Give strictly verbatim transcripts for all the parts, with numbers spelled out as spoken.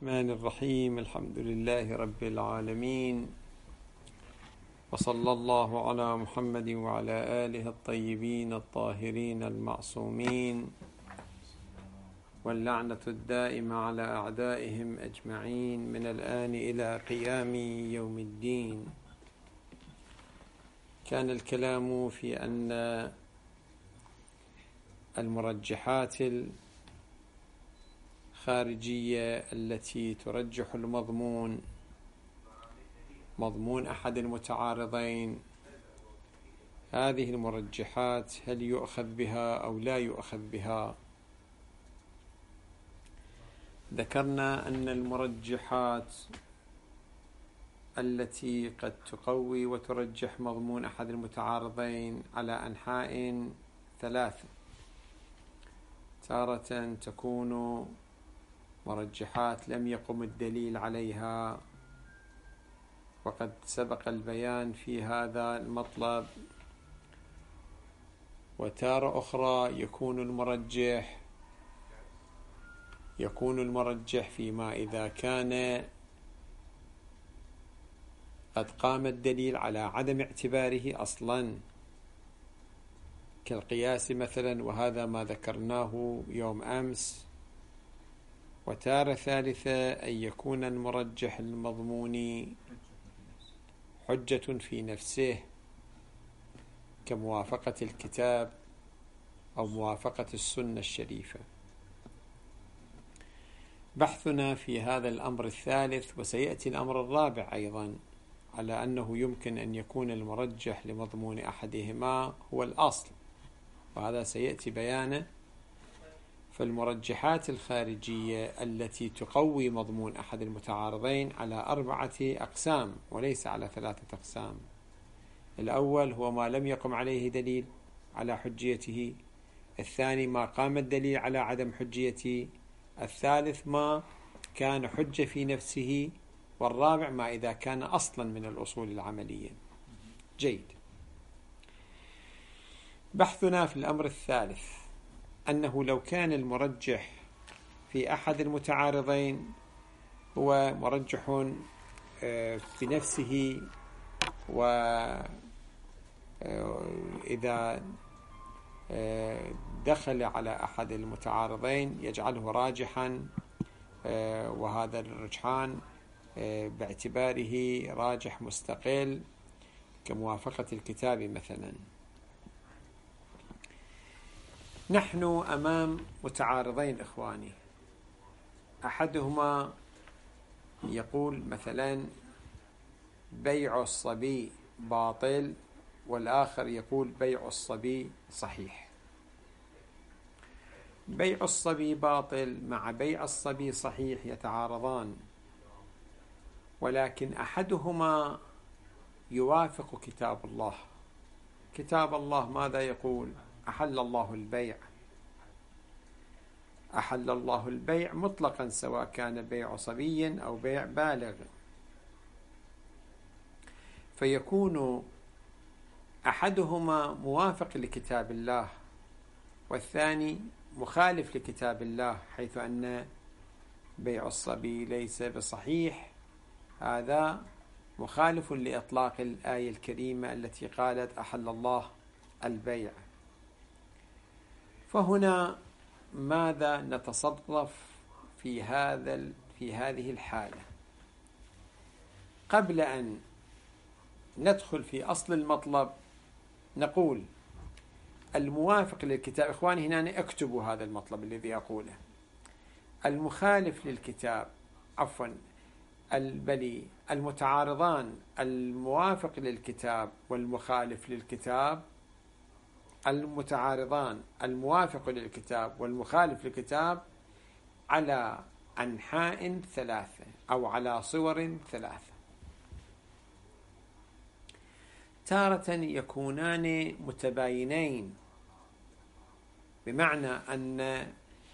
الرحمن الرحيم. الحمد لله رب العالمين، وصلى الله على محمد وعلى آله الطيبين الطاهرين المعصومين، واللعنة الدائمة على أعدائهم أجمعين من الآن إلى قيام يوم الدين. كان الكلام في أن المرجحات الخارجية التي ترجح المضمون مضمون أحد المتعارضين، هذه المرجحات هل يؤخذ بها أو لا يؤخذ بها؟ ذكرنا أن المرجحات التي قد تقوي وترجح مضمون أحد المتعارضين على أنحاء ثلاثة. تارة تكون مرجحات لم يقم الدليل عليها، وقد سبق البيان في هذا المطلب. وتارة أخرى يكون المرجح يكون المرجح فيما إذا كان قد قام الدليل على عدم اعتباره أصلا، كالقياس مثلا، وهذا ما ذكرناه يوم أمس. وتارة ثالثة أن يكون المرجح المضمون حجة في نفسه، كموافقة الكتاب أو موافقة السنة الشريفة. بحثنا في هذا الأمر الثالث، وسيأتي الأمر الرابع أيضا، على أنه يمكن أن يكون المرجح لمضمون أحدهما هو الأصل، وهذا سيأتي بيانه. فالمرجحات الخارجية التي تقوي مضمون أحد المتعارضين على أربعة أقسام وليس على ثلاثة أقسام. الأول هو ما لم يقم عليه دليل على حجيته، الثاني ما قام الدليل على عدم حجيته، الثالث ما كان حجة في نفسه، والرابع ما إذا كان أصلا من الأصول العملية. جيد. بحثنا في الأمر الثالث أنه لو كان المرجح في أحد المتعارضين هو مرجح بنفسه، وإذا دخل على أحد المتعارضين يجعله راجحا، وهذا الرجحان باعتباره راجح مستقل كموافقة الكتاب مثلا. نحن أمام متعارضين إخواني، أحدهما يقول مثلا بيع الصبي باطل، والآخر يقول بيع الصبي صحيح. بيع الصبي باطل مع بيع الصبي صحيح يتعارضان، ولكن أحدهما يوافق كتاب الله. كتاب الله ماذا يقول؟ أحل الله البيع أحل الله البيع مطلقا، سواء كان بيع صبي أو بيع بالغ. فيكون أحدهما موافق لكتاب الله، والثاني مخالف لكتاب الله، حيث أن بيع الصبي ليس بصحيح. هذا مخالف لإطلاق الآية الكريمة التي قالت أحل الله البيع. فهنا ماذا نتصرف في هذا في هذه الحالة؟ قبل أن ندخل في أصل المطلب نقول الموافق للكتاب، إخواني هنا اكتبوا هذا المطلب الذي أقوله. المخالف للكتاب عفوا بل المتعارضان الموافق للكتاب والمخالف للكتاب المتعارضان الموافق للكتاب والمخالف للكتاب على أنحاء ثلاثة أو على صور ثلاثة. تارة يكونان متباينين، بمعنى أن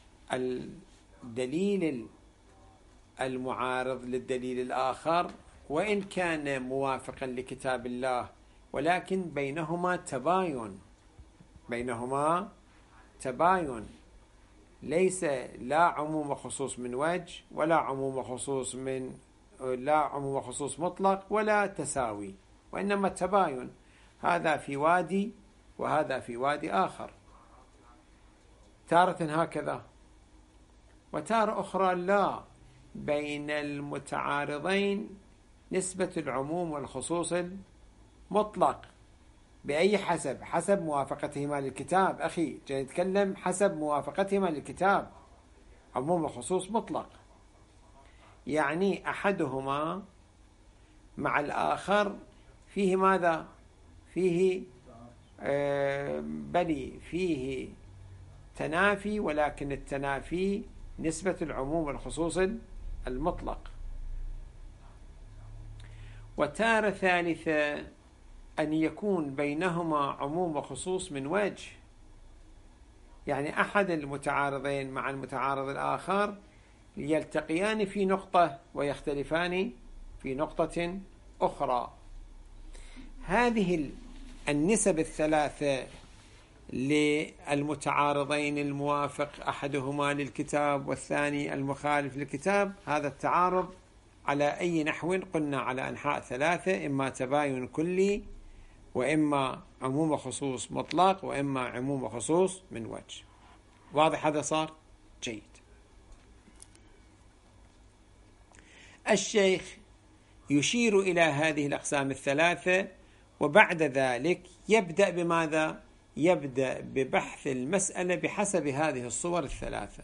الدليل المعارض للدليل الآخر وإن كان موافقا لكتاب الله، ولكن بينهما تباين بينهما تباين ليس لا عموم وخصوص من وجه، ولا عموم وخصوص من لا عموم وخصوص مطلق، ولا تساوي، وإنما التباين، هذا في وادي وهذا في وادي آخر، تارة هكذا وتارة أخرى لا. بين المتعارضين نسبة العموم والخصوص المطلق، بأي حسب؟ حسب موافقتهما للكتاب. أخي جاي نتكلم حسب موافقتهما للكتاب، عموم وخصوص مطلق، يعني أحدهما مع الآخر فيه ماذا؟ فيه آه بلي فيه تنافي، ولكن التنافي نسبة العموم والخصوص المطلق. وتارة ثالثة أن يكون بينهما عموم وخصوص من وجه، يعني أحد المتعارضين مع المتعارض الآخر يلتقيان في نقطة ويختلفان في نقطة أخرى. هذه النسب الثلاثة للمتعارضين الموافق أحدهما للكتاب والثاني المخالف للكتاب، هذا التعارض على أي نحو؟ قلنا على أنحاء ثلاثة، إما تباين كلي، وإما عموم وخصوص مطلق، وإما عموم وخصوص من وجه. واضح هذا صار؟ جيد. الشيخ يشير إلى هذه الأقسام الثلاثة، وبعد ذلك يبدأ بماذا؟ يبدأ ببحث المسألة بحسب هذه الصور الثلاثة.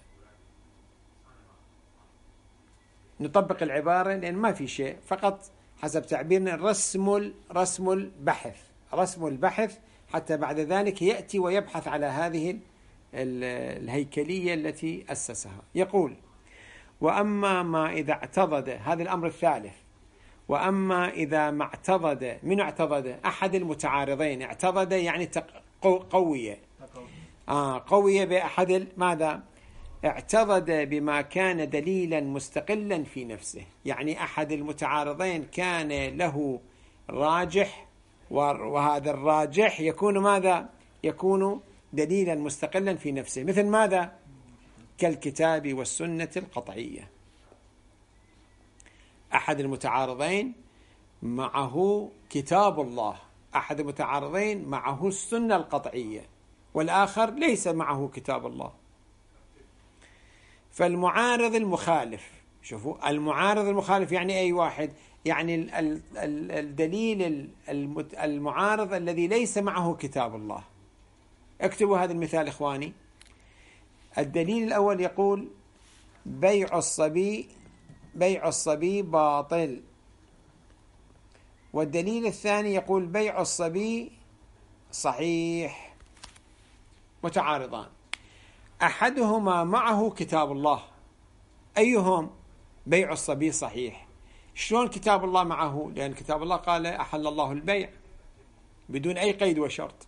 نطبق العبارة لأن ما في شيء، فقط حسب تعبيرنا رسم رسم البحث رسم البحث حتى بعد ذلك يأتي ويبحث على هذه الهيكلية التي أسسها. يقول: وأما ما إذا اعتضد، هذا الأمر الثالث، وأما إذا ما اعتضد، من اعتضد؟ أحد المتعارضين، اعتضد يعني قوية آه قوية بأحد ماذا؟ اعتضد بما كان دليلا مستقلا في نفسه، يعني أحد المتعارضين كان له راجح، وهذا الراجح يكون ماذا؟ يكون دليلا مستقلا في نفسه، مثل ماذا؟ كالكتاب والسنة القطعية. أحد المتعارضين معه كتاب الله، أحد المتعارضين معه السنة القطعية، والآخر ليس معه كتاب الله. فالمعارض المخالف، شوفوا المعارض المخالف يعني أي واحد؟ يعني الدليل المعارض الذي ليس معه كتاب الله. اكتبوا هذا المثال إخواني. الدليل الأول يقول: بيع الصبي بيع الصبي باطل. والدليل الثاني يقول: بيع الصبي صحيح. متعارضان، أحدهما معه كتاب الله، أيهم؟ بيع الصبي صحيح. شلون كتاب الله معه؟ لأن كتاب الله قال: أحل الله البيع بدون أي قيد وشرط،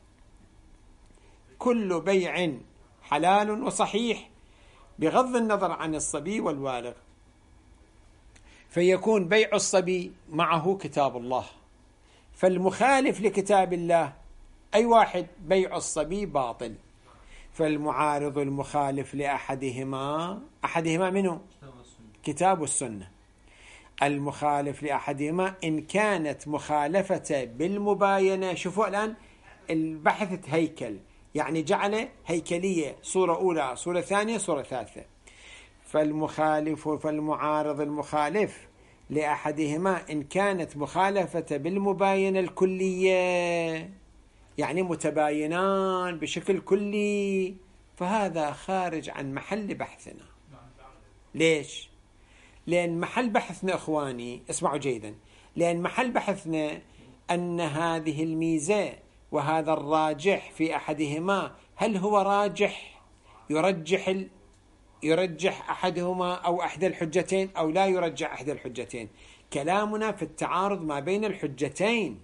كل بيع حلال وصحيح بغض النظر عن الصبي والبالغ. فيكون بيع الصبي معه كتاب الله. فالمخالف لكتاب الله أي واحد؟ بيع الصبي باطل. فالمعارض المخالف لأحدهما، أحدهما منه؟ كتاب السنة. المخالف لأحدهما إن كانت مخالفة بالمباينة، شوفوا الآن البحث هيكل، يعني جعل هيكلية، صورة أولى، صورة ثانية، صورة ثالثة. فالمخالف فالمعارض المخالف لأحدهما إن كانت مخالفة بالمباينة الكلية، يعني متباينان بشكل كلي، فهذا خارج عن محل بحثنا. ليش؟ لأن محل بحثنا إخواني اسمعوا جيدا، لأن محل بحثنا أن هذه الميزة وهذا الراجح في أحدهما، هل هو راجح يرجح ال... يرجح أحدهما أو أحد الحجتين، أو لا يرجح أحد الحجتين؟ كلامنا في التعارض ما بين الحجتين.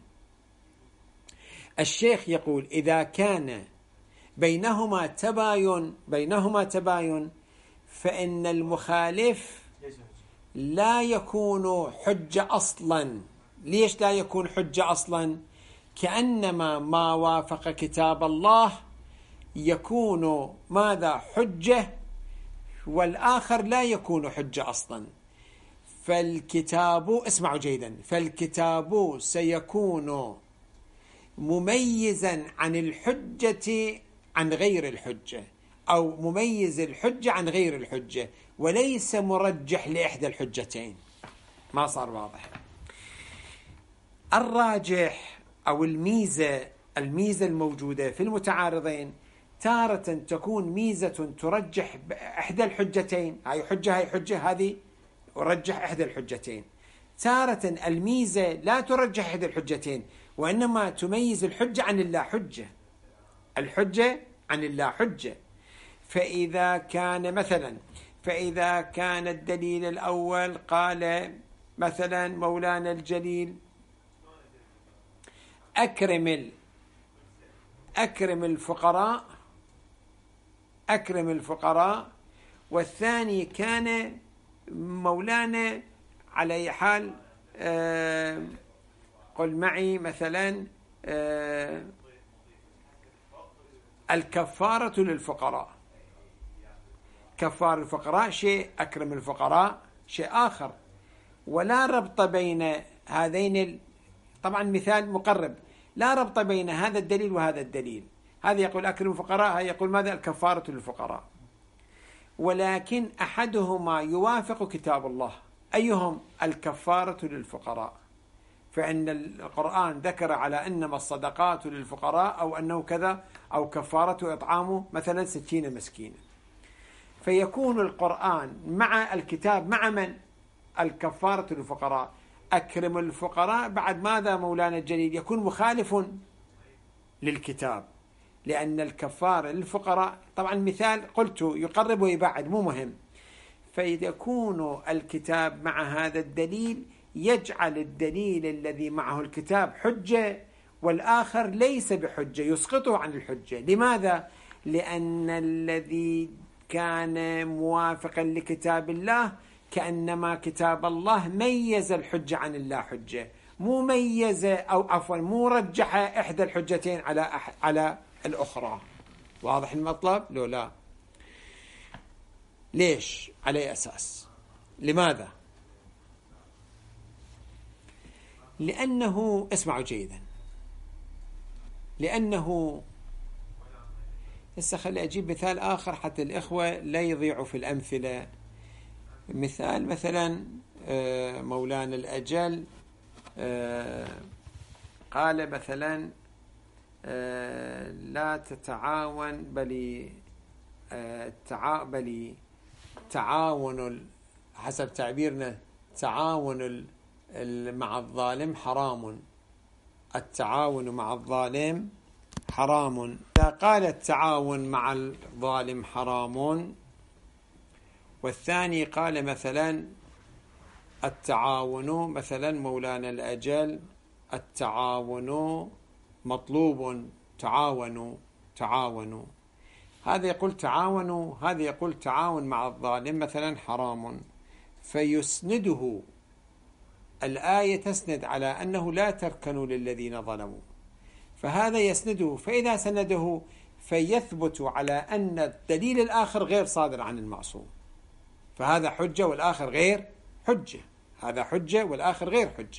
الشيخ يقول: إذا كان بينهما تباين بينهما تباين فإن المخالف لا يكون حجة أصلا. ليش لا يكون حجة أصلا؟ كأنما ما وافق كتاب الله يكون ماذا؟ حجة والآخر لا يكون حجة أصلا، فالكتاب، اسمعوا جيدا، فالكتاب سيكون مميزا عن الحجة عن غير الحجة، أو مميز الحجة عن غير الحجة، وليس مرجح لإحدى الحجتين. ما صار واضح؟ الراجح أو الميزة الميزة الموجودة في المتعارضين تارة تكون ميزة ترجح إحدى الحجتين، هاي حجة هاي حجة، هذه أرجح إحدى الحجتين. تارة الميزة لا ترجح إحدى الحجتين، وإنما تميز الحجة عن اللا حجة، الحجة عن اللا حجة. فإذا كان مثلا فإذا كان الدليل الأول قال مثلا مولانا الجليل أكرم أكرم الفقراء أكرم الفقراء، والثاني كان مولانا على حال آه قل معي مثلا آه الكفارة للفقراء، كفار الفقراء شيء، أكرم الفقراء شيء آخر، ولا ربط بين هذين. طبعا مثال مقرب، لا ربط بين هذا الدليل وهذا الدليل، هذا يقول أكرم الفقراء، هذا يقول ماذا؟ الكفارة للفقراء، ولكن أحدهما يوافق كتاب الله. أيهم؟ الكفارة للفقراء، فإن القرآن ذكر على أنما الصدقات للفقراء، أو أنه كذا، أو كفارة إطعام مثلا ستين مسكينا. فيكون القرآن مع الكتاب مع من؟ الكفارة للفقراء. أكرم الفقراء بعد ماذا مولانا الجليل؟ يكون مخالف للكتاب، لأن الكفارة للفقراء طبعا مثال قلت يقرب ويبعد مو مهم. فيكون الكتاب مع هذا الدليل يجعل الدليل الذي معه الكتاب حجة، والآخر ليس بحجة، يسقطه عن الحجة. لماذا؟ لأن الذي كان موافقا لكتاب الله كأنما كتاب الله ميز الحجة عن اللا حجة، مو ميز أو عفوا مو رجح إحدى الحجتين على أح على الأخرى. واضح المطلب؟ لو لا، ليش؟ على أساس؟ لماذا؟ لأنه، اسمعوا جيدا، لأنه هسه خلي أجيب مثال آخر حتى الإخوة لا يضيعوا في الأمثلة. مثال مثلا مولانا الأجل قال مثلا لا تتعاون بل بل تعاون، حسب تعبيرنا تعاون مع الظالم حرام، التعاون مع الظالم حرام. إذا قال التعاون مع الظالم حرام، والثاني قال مثلا التعاون، مثلا مولانا الأجل التعاون مطلوب، تعاونوا تعاونوا، هذا يقول تعاونوا، هذا يقول تعاون مع الظالم مثلا حرام، فيسنده الآية، تسند على أنه لا تركنوا للذين ظلموا، فهذا يسنده. فإذا سنده فيثبت على أن الدليل الآخر غير صادر عن المعصوم، فهذا حجة والآخر غير حجة، هذا حجة والآخر غير حجة.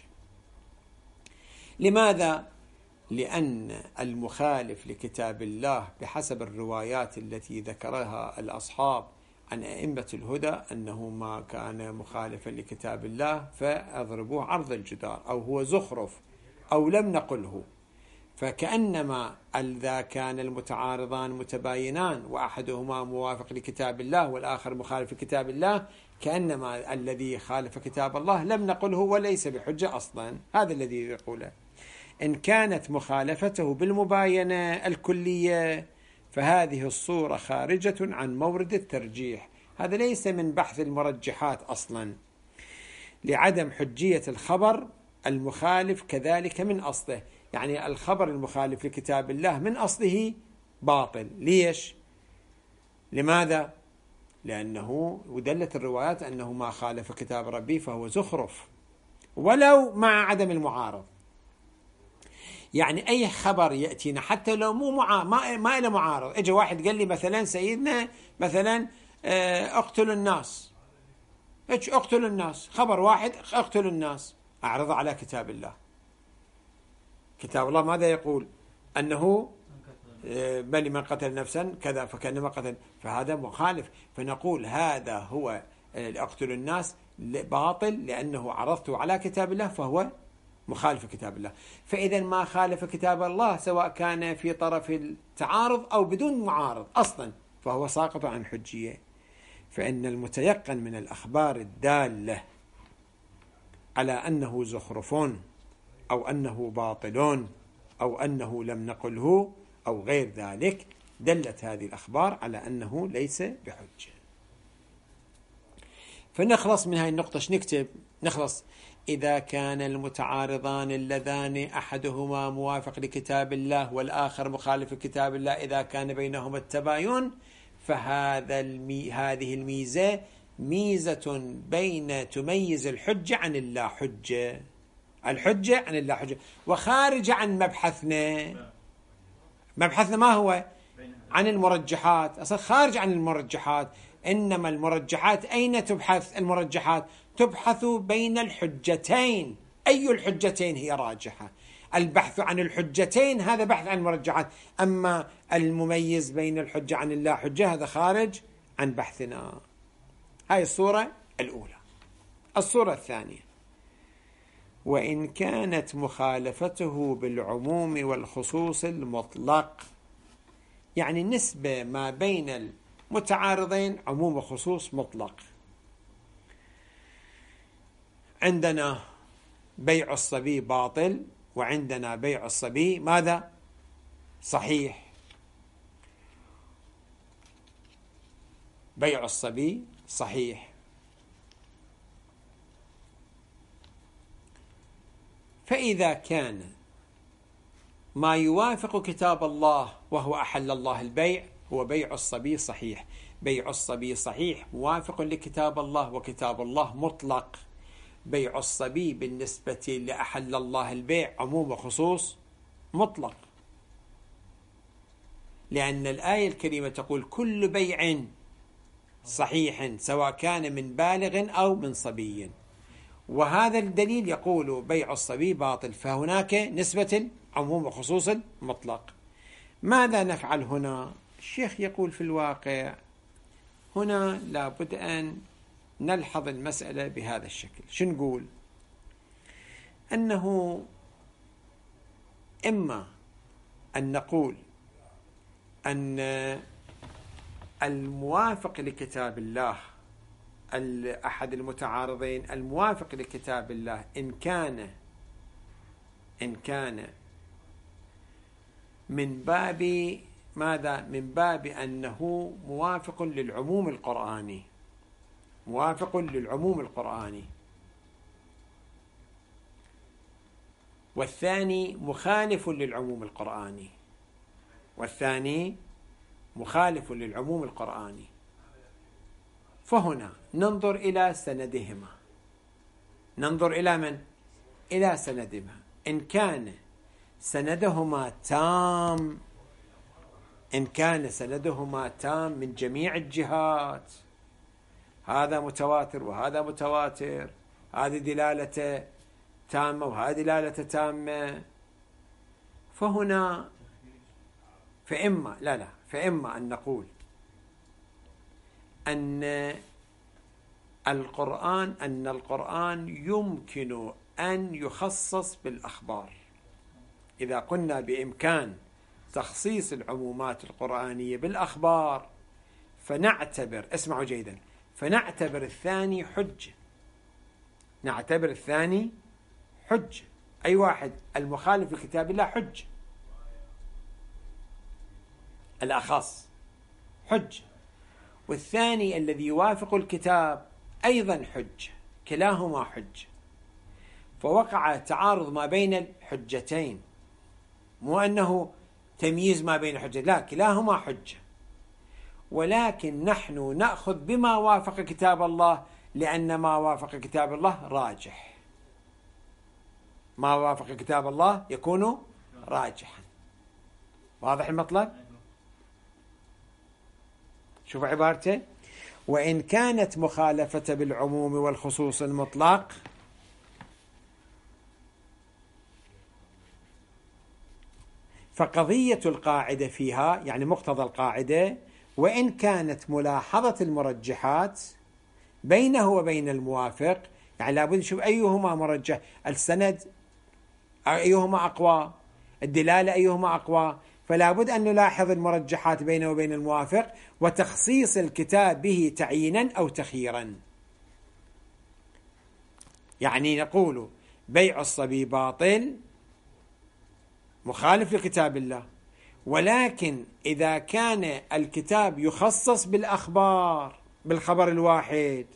لماذا؟ لأن المخالف لكتاب الله بحسب الروايات التي ذكرها الأصحاب عن أئمة الهدى أنه ما كان مخالفا لكتاب الله فأضربوه عرض الجدار، أو هو زخرف، أو لم نقله. فكأنما إذا كان المتعارضان متباينان وأحدهما موافق لكتاب الله والآخر مخالف لكتاب الله، كأنما الذي خالف كتاب الله لم نقله وليس بحجة أصلا. هذا الذي يقوله. إن كانت مخالفته بالمباينة الكلية فهذه الصورة خارجة عن مورد الترجيح، هذا ليس من بحث المرجحات أصلا، لعدم حجية الخبر المخالف كذلك من أصله. يعني الخبر المخالف لكتاب الله من أصله باطل. ليش؟ لماذا؟ لأنه ودلت الروايات أنه ما خالف كتاب ربي فهو زخرف، ولو مع عدم المعارض. يعني أي خبر يأتينا حتى لو مو مع... ما ما له معارض، إجا واحد قال لي مثلا سيدنا مثلا اقتلوا الناس، اقتلوا الناس، خبر واحد اقتلوا الناس، أعرض على كتاب الله. كتاب الله ماذا يقول؟ أنه بل من قتل نفسا كذا فكأنما قتل، فهذا مخالف، فنقول هذا هو اقتل الناس باطل لأنه عرضته على كتاب الله فهو مخالف كتاب الله. فإذا ما خالف كتاب الله سواء كان في طرف التعارض أو بدون معارض أصلا فهو ساقط عن حجية. فإن المتيقن من الأخبار الدالة على أنه زخرف أو أنه باطل أو أنه لم نقله أو غير ذلك دلت هذه الأخبار على أنه ليس بحجة. فنخلص من هذه النقطة. شو نكتب؟ نخلص: إذا كان المتعارضان اللذان أحدهما موافق لكتاب الله والآخر مخالف لكتاب الله إذا كان بينهما التباين فهذا المي... هذه الميزة ميزة بين تميز الحجة عن اللا حجة، الحجة عن اللا حجة، وخارجة عن مبحثنا. مبحثنا ما هو؟ عن المرجحات، أصلا خارج عن المرجحات. إنما المرجحات أين تبحث؟ المرجحات تبحث بين الحجتين، أي الحجتين هي راجحة. البحث عن الحجتين هذا بحث عن المرجحات، أما المميز بين الحجة عن اللا حجة هذا خارج عن بحثنا. هاي الصورة الأولى. الصورة الثانية: وإن كانت مخالفته بالعموم والخصوص المطلق، يعني النسبة ما بين المتعارضين عموم وخصوص مطلق. عندنا بيع الصبي باطل وعندنا بيع الصبي ماذا؟ صحيح. بيع الصبي صحيح. فإذا كان ما يوافق كتاب الله وهو أحل الله البيع هو بيع الصبي صحيح. بيع الصبي صحيح موافق لكتاب الله وكتاب الله مطلق. بيع الصبي بالنسبة لأحل الله البيع عموم وخصوص مطلق، لأن الآية الكريمة تقول كل بيع صحيح سواء كان من بالغ أو من صبي، وهذا الدليل يقول بيع الصبي باطل، فهناك نسبة عموم وخصوص مطلق. ماذا نفعل هنا؟ الشيخ يقول في الواقع هنا لابد أن نلحظ المسألة بهذا الشكل. شو نقول؟ أنه إما أن نقول أن الموافق لكتاب الله أحد المتعارضين الموافق لكتاب الله إن كان إن كان من باب ماذا؟ من باب أنه موافق للعموم القرآني، موافق للعموم القرآني، والثاني مخالف للعموم القرآني، والثاني مخالف للعموم القرآني. فهنا ننظر إلى سندهما، ننظر إلى من؟ إلى سندهما. إن كان سندهما تام، إن كان سندهما تام من جميع الجهات، هذا متواتر وهذا متواتر، هذه دلالة تامة وهذه دلالة تامة، فهنا فإما لا لا فإما أن نقول أن القرآن أن القرآن يمكن أن يخصص بالأخبار. إذا قلنا بإمكان تخصيص العمومات القرآنية بالأخبار فنعتبر، اسمعوا جيدا، فنعتبر الثاني حجة، نعتبر الثاني حجة. أي واحد المخالف لكتاب الله حجة، الأخص حجة، والثاني الذي يوافق الكتاب أيضا حجة، كلاهما حجة. فوقع تعارض ما بين الحجتين، مو أنه تمييز ما بين حجة، لا، كلاهما حجة، ولكن نحن نأخذ بما وافق كتاب الله لأن ما وافق كتاب الله راجح، ما وافق كتاب الله يكون راجحا. واضح المطلب؟ شوفوا عبارته: وإن كانت مخالفة بالعموم والخصوص المطلق فقضية القاعدة فيها، يعني مقتضى القاعدة، وإن كانت ملاحظة المرجحات بينه وبين الموافق، يعني لابد نشوف أيهما مرجح، السند أيهما أقوى، الدلالة أيهما أقوى، فلا بد أن نلاحظ المرجحات بينه وبين الموافق، وتخصيص الكتاب به تعيينا أو تخييرا. يعني نقول بيع الصبي باطل مخالف لكتاب الله، ولكن إذا كان الكتاب يخصص بالأخبار بالخبر الواحد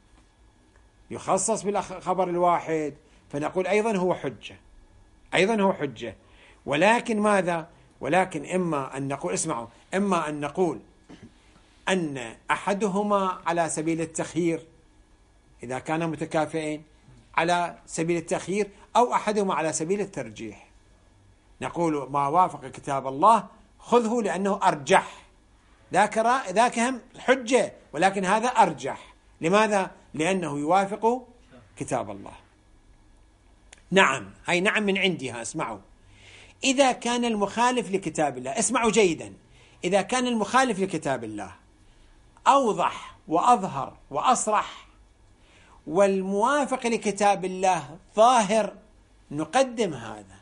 يخصص بالخبر الواحد فنقول أيضا هو حجة، أيضا هو حجة. ولكن ماذا؟ ولكن إما أن نقول، اسمعوا، إما أن نقول أن أحدهما على سبيل التخيير إذا كان متكافئين على سبيل التخيير، أو أحدهما على سبيل الترجيح. نقول ما وافق كتاب الله خذه لأنه أرجح، ذاك ذاك هم حجة، ولكن هذا أرجح. لماذا؟ لأنه يوافق كتاب الله. نعم، هاي نعم من عندها. اسمعوا، إذا كان المخالف لكتاب الله، اسمعوا جيدا، إذا كان المخالف لكتاب الله أوضح وأظهر وأصرح والموافق لكتاب الله ظاهر، نقدم هذا،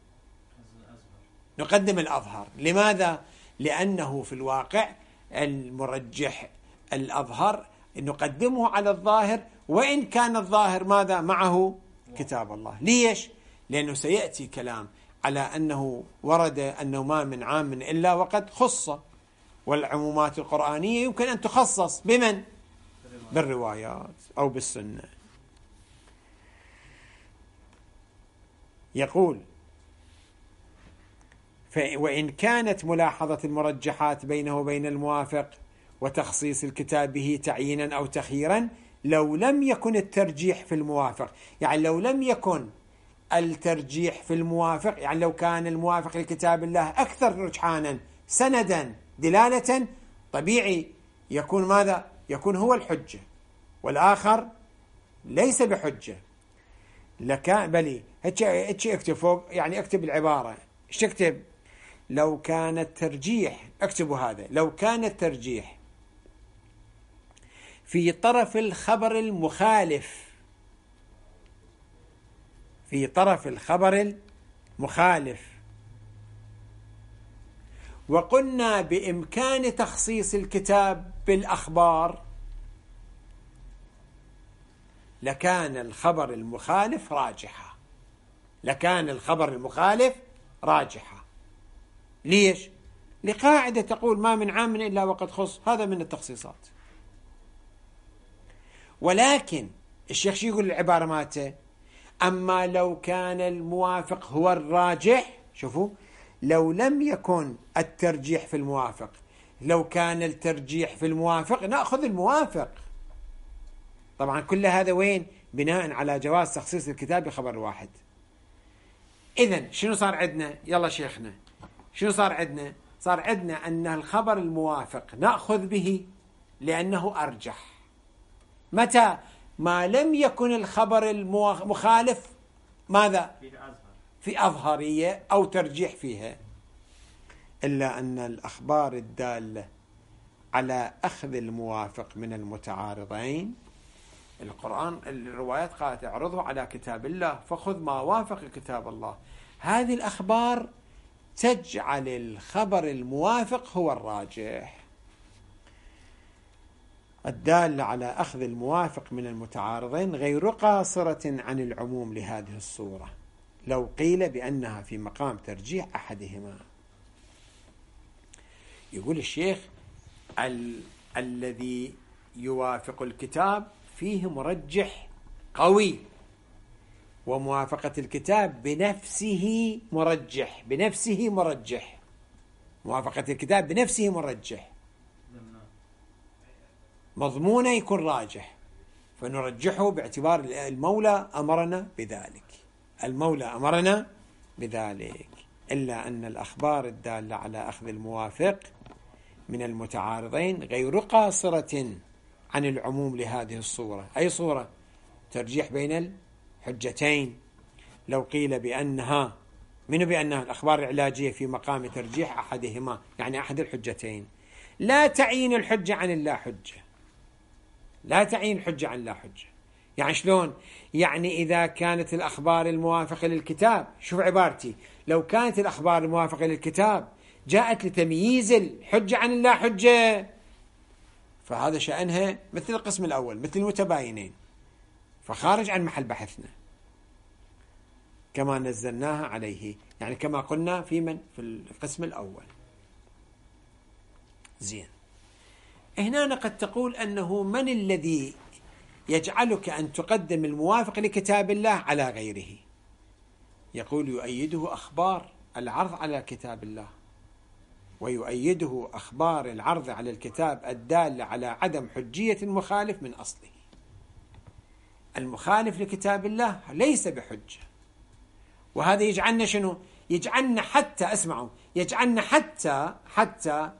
نقدم الأظهر. لماذا؟ لأنه في الواقع المرجح الأظهر نقدمه على الظاهر، وإن كان الظاهر ماذا معه؟ كتاب الله. ليش؟ لأنه سيأتي كلام على أنه ورد أنه ما من عام إلا وقد خص، والعمومات القرآنية يمكن أن تخصص بمن؟ بالروايات أو بالسنة. يقول وإن كانت ملاحظة المرجحات بينه وبين الموافق وتخصيص الكتاب به تعيينا أو تخييرا لو لم يكن الترجيح في الموافق، يعني لو لم يكن الترجيح في الموافق، يعني لو كان الموافق لكتاب الله أكثر رجحانا سندا دلالة، طبيعي يكون ماذا؟ يكون هو الحجة والآخر ليس بحجة. لك بلي هيك اكتب فوق، يعني اكتب العبارة. ايش تكتب؟ لو كان الترجيح، اكتبوا هذا، لو كان الترجيح في طرف الخبر المخالف، في طرف الخبر المخالف، وقلنا بإمكان تخصيص الكتاب بالأخبار، لكان الخبر المخالف راجحا، لكان الخبر المخالف راجحا. ليش؟ لقاعدة تقول ما من عام إلا وقد خص، هذا من التخصيصات. ولكن الشيخ شو يقول العبارة ماته؟ أما لو كان الموافق هو الراجح، شوفوا، لو لم يكن الترجيح في الموافق، لو كان الترجيح في الموافق نأخذ الموافق. طبعا كل هذا وين؟ بناء على جواز تخصيص الكتاب بخبر واحد. إذن شنو صار عندنا؟ يلا شيخنا، شنو صار عندنا؟ صار عندنا أن الخبر الموافق نأخذ به لأنه أرجح، متى؟ ما لم يكن الخبر المخالف ماذا؟ في أظهرية أو ترجيح فيها. إلا أن الأخبار الدالة على أخذ الموافق من المتعارضين، القرآن الروايات قالت اعرضه على كتاب الله فخذ ما وافق كتاب الله، هذه الأخبار تجعل الخبر الموافق هو الراجح، الدالة على أخذ الموافق من المتعارضين غير قاصرة عن العموم لهذه الصورة لو قيل بأنها في مقام ترجيح أحدهما. يقول الشيخ ال... الذي يوافق الكتاب فيه مرجح قوي، وموافقة الكتاب بنفسه مرجح، بنفسه مرجح، موافقة الكتاب بنفسه مرجح، مضمونه يكون راجح، فنرجحه باعتبار المولى أمرنا بذلك، المولى أمرنا بذلك. إلا أن الأخبار الدالة على أخذ الموافق من المتعارضين غير قاصرة عن العموم لهذه الصورة. أي صورة؟ ترجيح بين الحجتين. لو قيل بأنها منو بأنها الأخبار العلاجية في مقام ترجيح أحدهما، يعني أحد الحجتين، لا تعين الحجة عن اللا حجة، لا تعين الحجة عن لا حجة. يعني شلون؟ يعني إذا كانت الأخبار الموافقة للكتاب، شوف عبارتي، لو كانت الأخبار الموافقة للكتاب جاءت لتمييز الحجة عن اللا حجة، فهذا شأنها مثل القسم الأول، مثل المتباينين، فخارج عن محل بحثنا كما نزلناها عليه، يعني كما قلنا في من في القسم الأول. زين، هنا قد تقول أنه من الذي يجعلك أن تقدم الموافق لكتاب الله على غيره؟ يقول يؤيده أخبار العرض على كتاب الله، ويؤيده أخبار العرض على الكتاب الدالة على عدم حجية المخالف من أصله. المخالف لكتاب الله ليس بحجة، وهذا يجعلنا شنو؟ يجعلنا حتى اسمعوا يجعلنا حتى حتى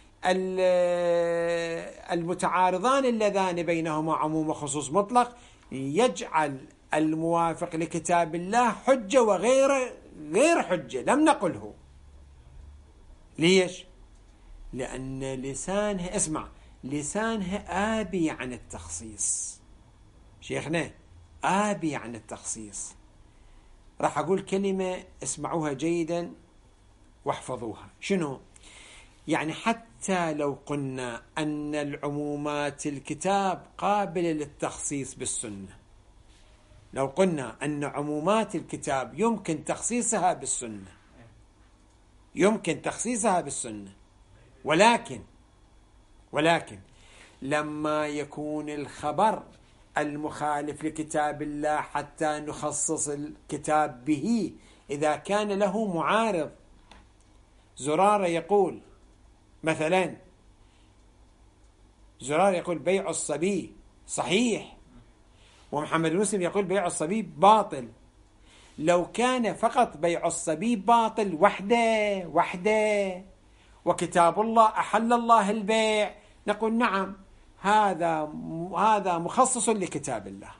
المتعارضان اللذان بينهما عموم وخصوص مطلق يجعل الموافق لكتاب الله حجة وغير غير حجة لم نقله. ليش؟ لأن لسانها اسمع لسانها آبي عن التخصيص. شيخنا آبي عن التخصيص. راح أقول كلمة اسمعوها جيدا واحفظوها. شنو؟ يعني حتى لو قلنا أن العمومات الكتاب قابلة للتخصيص بالسنة، لو قلنا أن عمومات الكتاب يمكن تخصيصها بالسنة، يمكن تخصيصها بالسنة، ولكن ولكن لما يكون الخبر المخالف لكتاب الله حتى نخصص الكتاب به إذا كان له معارض. زرارة يقول مثلا زرارة يقول بيع الصبي صحيح، ومحمد مسلم يقول بيع الصبي باطل. لو كان فقط بيع الصبي باطل وحده وحده وكتاب الله أحل الله البيع، نقول نعم هذا هذا مخصص لكتاب الله،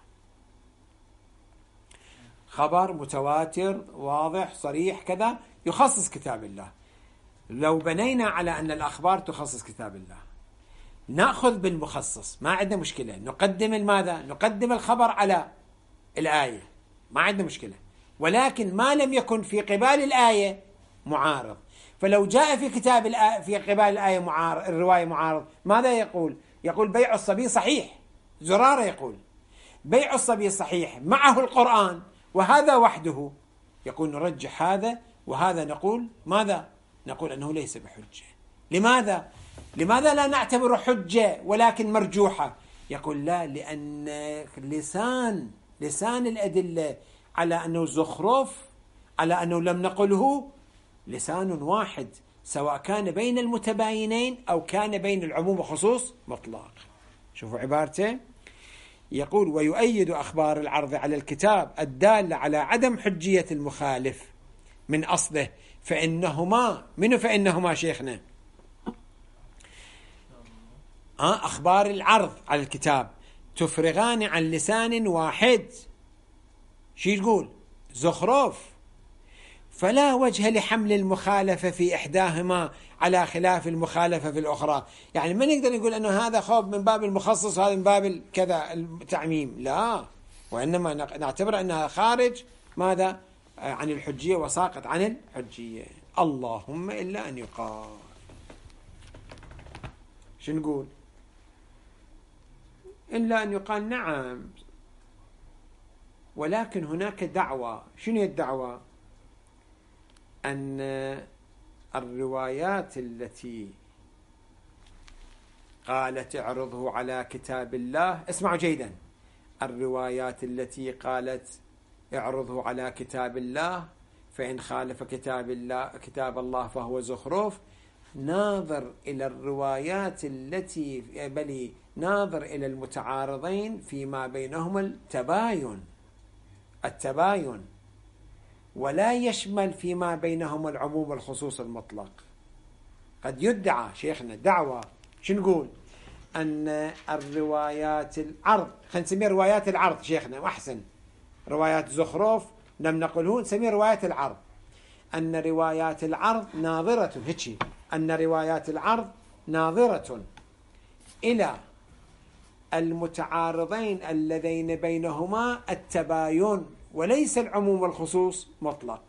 خبر متواتر واضح صريح كذا يخصص كتاب الله. لو بنينا على أن الأخبار تخصص كتاب الله نأخذ بالمخصص، ما عندنا مشكلة، نقدم ماذا؟ نقدم الخبر على الآية، ما عندنا مشكلة، ولكن ما لم يكن في قبال الآية معارض. فلو جاء في كتاب الآية في قبال الآية معارض، الرواية معارض، ماذا يقول؟ يقول بيع الصبي صحيح. زرارة يقول بيع الصبي صحيح معه القرآن وهذا وحده، يقول نرجح هذا وهذا، نقول ماذا؟ نقول أنه ليس بحجة. لماذا؟ لماذا لا نعتبر حجة ولكن مرجوحة؟ يقول لا، لأن لسان لسان الأدلة على أنه زخرف، على أنه لم نقله، لسان واحد، سواء كان بين المتباينين أو كان بين العموم وخصوص مطلق. شوفوا عبارته، يقول ويؤيد أخبار العرض على الكتاب الدالة على عدم حجية المخالف من أصله، فإنهما منو فإنهما شيخنا؟ آه أخبار العرض على الكتاب تفرغان عن لسان واحد. شي تقول؟ زخرف. فلا وجه لحمل المخالفة في إحداهما على خلاف المخالفة في الأخرى. يعني ما نقدر نقول أنه هذا خوف من باب المخصص وهذا من باب كذا التعميم، لا، وإنما نعتبر أنها خارج ماذا؟ عن الحجية وساقط عن الحجية. اللهم إلا أن يقال شو نقول؟ إلا أن يقال نعم، ولكن هناك دعوة. شنو الدعوة؟ أن الروايات التي قالت اعرضه على كتاب الله، اسمعوا جيدا، الروايات التي قالت اعرضه على كتاب الله فإن خالف كتاب الله كتاب الله فهو زخرف، ناظر إلى الروايات التي بل ناظر إلى المتعارضين فيما بينهما التباين التباين ولا يشمل فيما بينهما العموم والخصوص المطلق. قد يدعى شيخنا دعوة، شو نقول؟ أن الروايات العرض، خلينا نسميها روايات العرض شيخنا وأحسن، روايات زخرف لم نقله نسميها روايات العرض، أن روايات العرض ناظرة هيك، أن روايات العرض ناظرة إلى المتعارضين اللذين بينهما التباين وليس العموم والخصوص مطلق.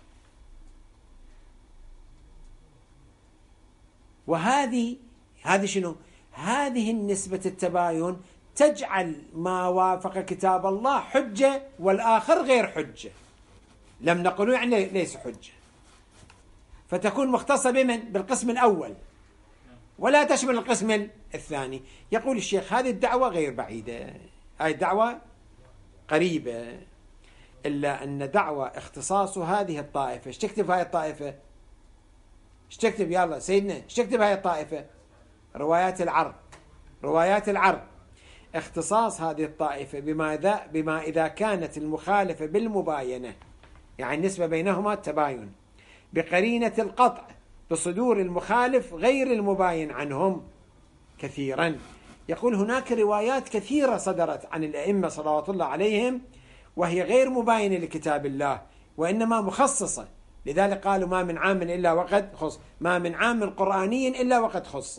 وهذه هذه شنو؟ هذه النسبة التباين تجعل ما وافق كتاب الله حجة والآخر غير حجة، لم نقل يعني ليس حجة، فتكون مختصة بمن؟ بالقسم الأول ولا تشمل القسم الثاني. يقول الشيخ هذه الدعوة غير بعيدة، هذه الدعوة قريبة، إلا أن دعوة اختصاص هذه الطائفة. ايش تكتب هذه الطائفة؟ ايش تكتب يلا سيدنا؟ ايش تكتب هذه الطائفة؟ روايات العرض، روايات العرض اختصاص هذه الطائفة بما إذا, بما إذا كانت المخالفة بالمباينة، يعني النسبة بينهما التباين بقرينة القطع بصدور المخالف غير المباين عنهم كثيرا. يقول هناك روايات كثيرة صدرت عن الأئمة صلوات الله عليهم وهي غير مباينة لكتاب الله وإنما مخصصة، لذلك قالوا ما من عام إلا وقد خص، ما من عام قرآني إلا وقد خص.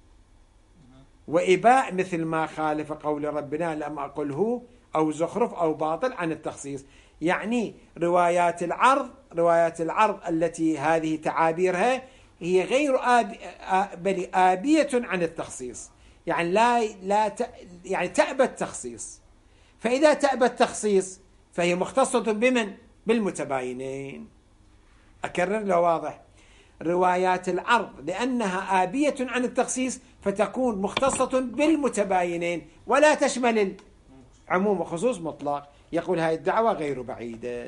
وإباء مثل ما خالف قول ربنا لم أقله أو زخرف أو باطل عن التخصيص، يعني روايات العرض، روايات العرض التي هذه تعابيرها هي غير آب... بل آبية عن التخصيص، يعني لا لا ت... يعني تأبى التخصيص، فإذا تأبى التخصيص فهي مختصة بمن؟ بالمتباينين. أكرر لو واضح، روايات العرض لأنها آبية عن التخصيص فتكون مختصة بالمتباينين ولا تشمل العموم وخصوص مطلق. يقول هذه الدعوة غير بعيدة.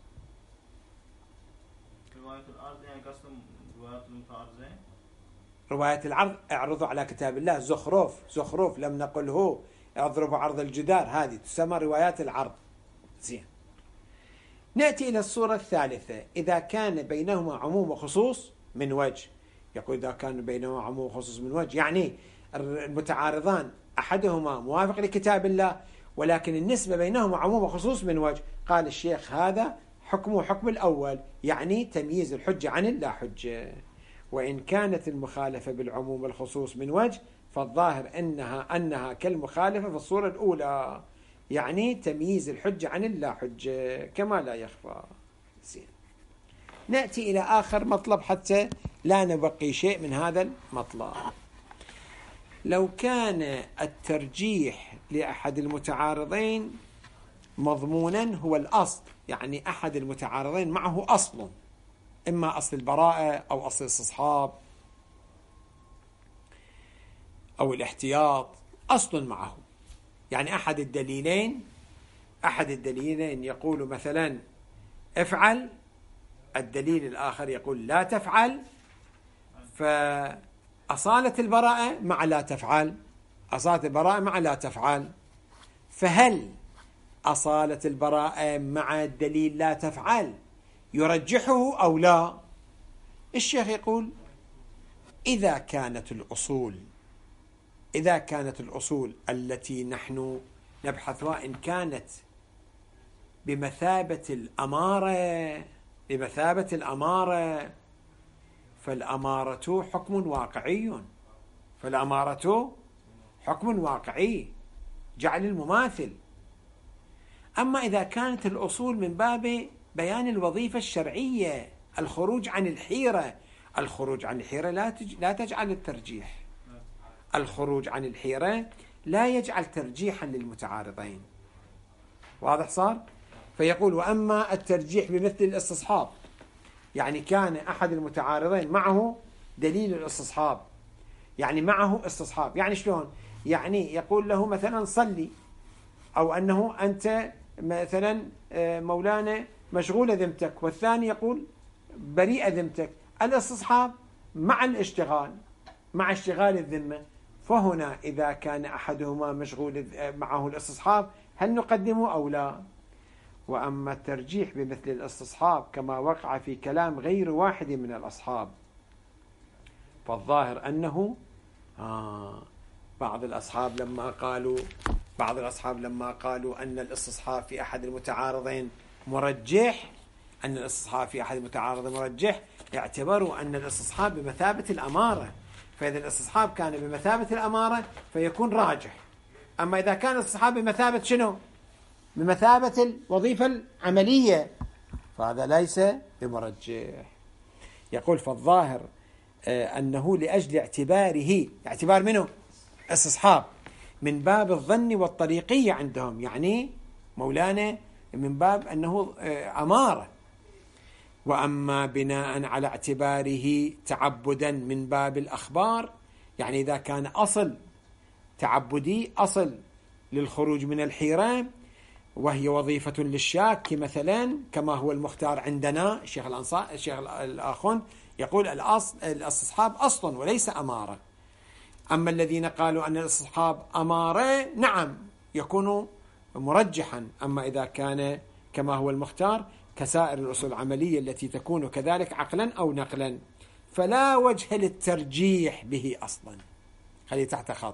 رواية العرض يعني قصد روايات المتعارضين. رواية العرض اعرضوا على كتاب الله، زخرف زخرف لم نقله اضربوا عرض الجدار، هذه تسمى روايات العرض. زين، نأتي إلى الصورة الثالثة، إذا كان بينهما عموم وخصوص من وجه. يقول إذا كان بينهما عموم وخصوص من وجه يعني المتعارضان أحدهما موافق لكتاب الله ولكن النسبة بينهما عموم وخصوص من وجه. قال الشيخ هذا حكمه حكم الأول، يعني تمييز الحجة عن اللا حجة. وإن كانت المخالفة بالعموم والخصوص من وجه فالظاهر أنها أنها كالمخالفة في الصورة الأولى، يعني تمييز الحجة عن اللا حجة كما لا يخفى. زين، نأتي إلى آخر مطلب حتى لا نبقي شيء من هذا المطلب. لو كان الترجيح لأحد المتعارضين مضمونا هو الأصل، يعني أحد المتعارضين معه أصل، إما أصل البراءة أو أصل الاستصحاب أو الاحتياط، أصل معه، يعني أحد الدليلين أحد الدليلين يقول مثلا افعل، الدليل الآخر يقول لا تفعل، فأصالة البراءة مع لا تفعل، أصالة البراءة مع لا تفعل، فهل أصالة البراءة مع الدليل لا تفعل يرجحه أو لا؟ الشيخ يقول إذا كانت الأصول إذا كانت الأصول التي نحن نبحثها إن كانت بمثابة الأمارة بمثابة الأمارة فالأمارة حكم واقعي فالأمارة حكم واقعي جعل المماثل. أما إذا كانت الأصول من باب بيان الوظيفة الشرعية، الخروج عن الحيرة، الخروج عن الحيرة لا تج... لا تجعل الترجيح، الخروج عن الحيرة لا يجعل ترجيحا للمتعارضين. واضح صار؟ فيقول وأما الترجيح بمثل الاستصحاب، يعني كان أحد المتعارضين معه دليل الاستصحاب، يعني معه استصحاب، يعني شلون؟ يعني يقول له مثلا صلي، أو أنه أنت مثلا مولانا مشغولة ذمتك، والثاني يقول بريئة ذمتك، الاستصحاب مع الاشتغال مع اشتغال الذمة. فهنا إذا كان أحدهما مشغول معه الاستصحاب هل نقدمه أو لا؟ وأما الترجيح بمثل الاستصحاب كما وقع في كلام غير واحد من الأصحاب فالظاهر أنه آه بعض الأصحاب لما قالوا بعض الأصحاب لما قالوا أن الاستصحاب في أحد المتعارضين مرجح أن الاستصحاب في أحد المتعارضين مرجح اعتبروا أن الاستصحاب بمثابة الأمارة، فإذا الاستصحاب كان بمثابة الأمارة فيكون راجح. أما إذا كان الاستصحاب بمثابة شنو؟ بمثابة الوظيفة العملية فهذا ليس بمرجح. يقول فالظاهر أنه لأجل اعتباره، اعتبار منه؟ استصحاب من باب الظن والطريقية عندهم، يعني مولانا من باب أنه أمارة. وأما بناء على اعتباره تعبدا من باب الأخبار، يعني إذا كان أصل تعبدي أصل للخروج من الحيرة وهي وظيفة للشاك مثلا كما هو المختار عندنا، الشيخ الأنصار الشيخ الآخون يقول الأصل الاستصحاب أصل وليس أمارة. أما الذين قالوا أن الاستصحاب أمارة نعم يكون مرجحا، أما إذا كان كما هو المختار كسائر الأصول العملية التي تكون كذلك عقلا أو نقلا فلا وجه للترجيح به أصلا. خلي تحت خط،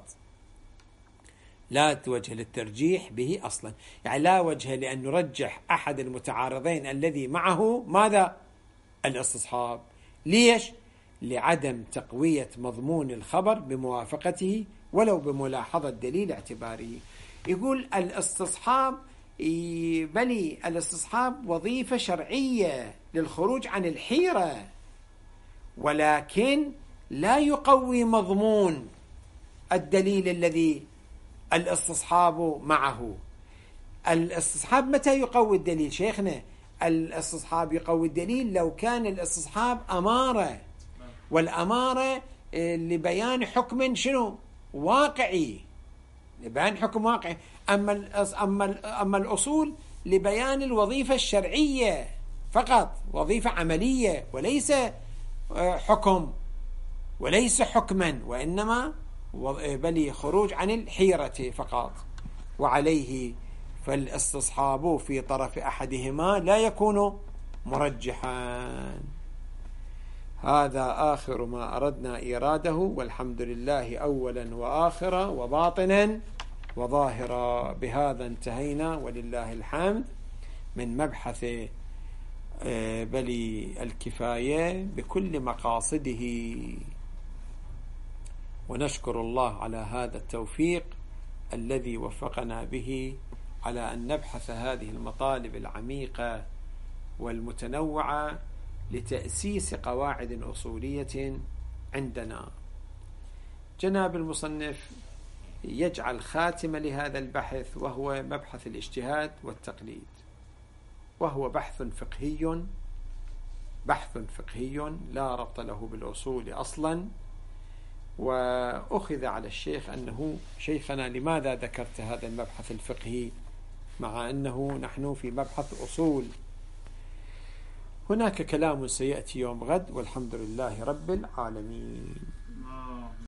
لا وجه للترجيح به أصلا، يعني لا وجه لأن نرجح أحد المتعارضين الذي معه ماذا؟ الاستصحاب. ليش؟ لعدم تقوية مضمون الخبر بموافقته ولو بملاحظة دليل اعتباره. يقول الاستصحاب بل الاستصحاب وظيفة شرعية للخروج عن الحيرة، ولكن لا يقوي مضمون الدليل الذي الاستصحاب معه. الاستصحاب متى يقوي الدليل شيخنا؟ الاستصحاب يقوي الدليل لو كان الاستصحاب أمارة، والأمارة لبيان حكم شنو؟ واقعي، لبيان حكم واقعي. أما أما أما الأصول لبيان الوظيفة الشرعية فقط، وظيفة عملية وليس حكم وليس حكما، وإنما بل خروج عن الحيرة فقط. وعليه فالاستصحاب في طرف أحدهما لا يكون مرجحا. هذا آخر ما أردنا إيراده، والحمد لله أولا وآخرا وباطنا وظاهرا. بهذا انتهينا ولله الحمد من مبحث بل الكفاية بكل مقاصده، ونشكر الله على هذا التوفيق الذي وفقنا به على أن نبحث هذه المطالب العميقة والمتنوعة لتأسيس قواعد أصولية عندنا. جناب المصنف يجعل خاتمة لهذا البحث وهو مبحث الاجتهاد والتقليد، وهو بحث فقهي بحث فقهي لا ربط له بالأصول أصلا. وأخذ على الشيخ أنه شيخنا لماذا ذكرت هذا المبحث الفقهي مع أنه نحن في مبحث أصول؟ هناك كلام سيأتي يوم غد، والحمد لله رب العالمين.